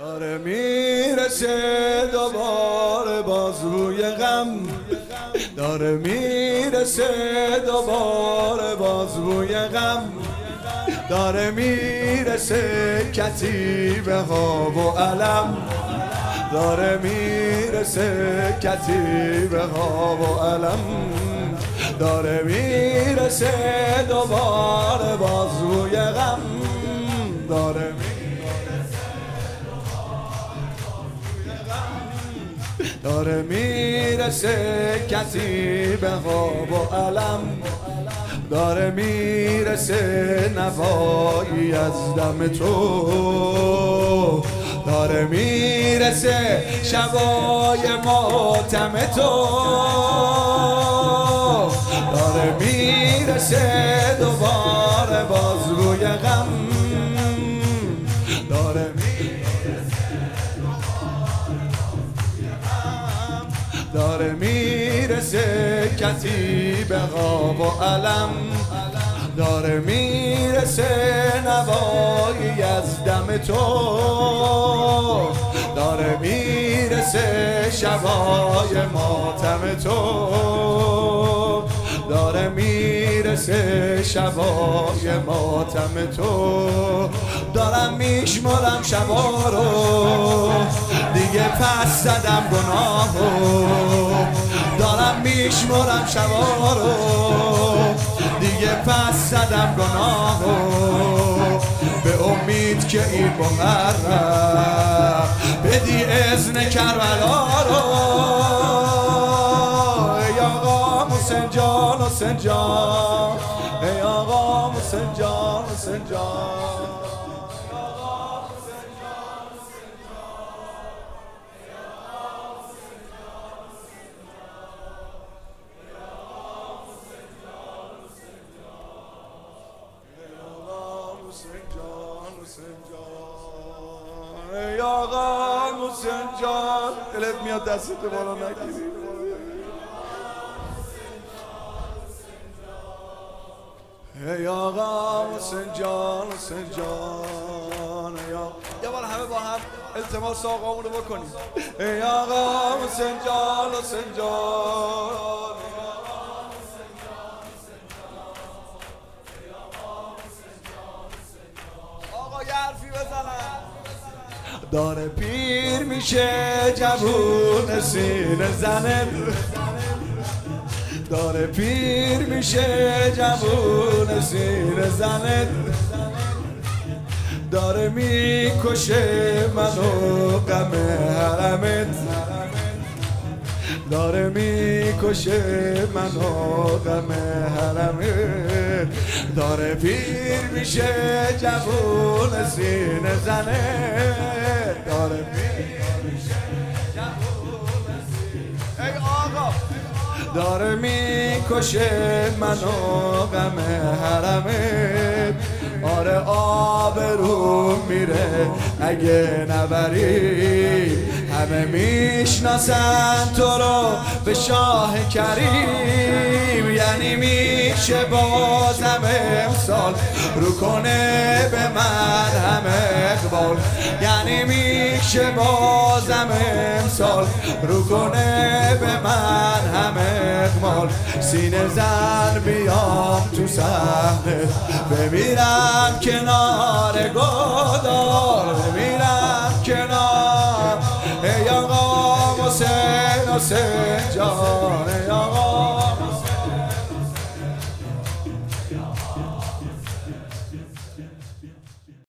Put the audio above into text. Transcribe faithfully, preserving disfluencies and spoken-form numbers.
داره میرسه دوباره باز روی غم، داره میرسه دوباره باز روی غم، داره میرسه کتیبه ها و علم، داره میرسه کتیبه ها و علم، داره میرسه دوباره باز روی غم، داره داره میرسه کتیبه ها و علم، داره میرسه نوایی از دم تو، داره میرسه شبای ماتم تو، داره میرسه دوباره باز روی غم، داره داره میرسه کتیبه ها و علم، داره میرسه نوایی از دم تو، داره میرسه شبای ماتم تو، داره میرسه شبای ماتم تو، دارم میشمارم شبا رو دیگه پس زدم گناهو، دارم میشمارم شبا رو دیگه پس زدم گناهو، به امید که این محرم بدی اذن کربلا رو. ای آقا حسین جان حسین جان، ای آقا حسین جان حسین جان، ای آقا حسین جان، دلت میاد دستت بالا نگیری. ای آقا حسین جان حسین جان، ای آقا یه بار همه با هم التماس آقامونو بکنیم. ای آقا حسین جان حسین جان، آقا یه حرفی بزنن. داره پیر میشه جوون سینه زنه، داره پیر میشه جوون سینه زنه، داره میکشه منو غم حرمت، داره میکشه منو غم حرمت، داره پیر میشه جوون سینه زنه، داره پیر میشه جوون سینه، ای آقا داره میکشه منو غم حرمت، آره آبرو میره اگه نبری، همه میشناسن تو رو به شاه کریم، یعنی میشه بازم امسال رو کنه به من همه اقبال، یعنی میشه بازم امسال رو کنه به من همه اقبال، سینه زن بیام تو صحنه بمیرم کنار گودال، بمیرم کنار. ای آقا حسین حسین جان، ای آقا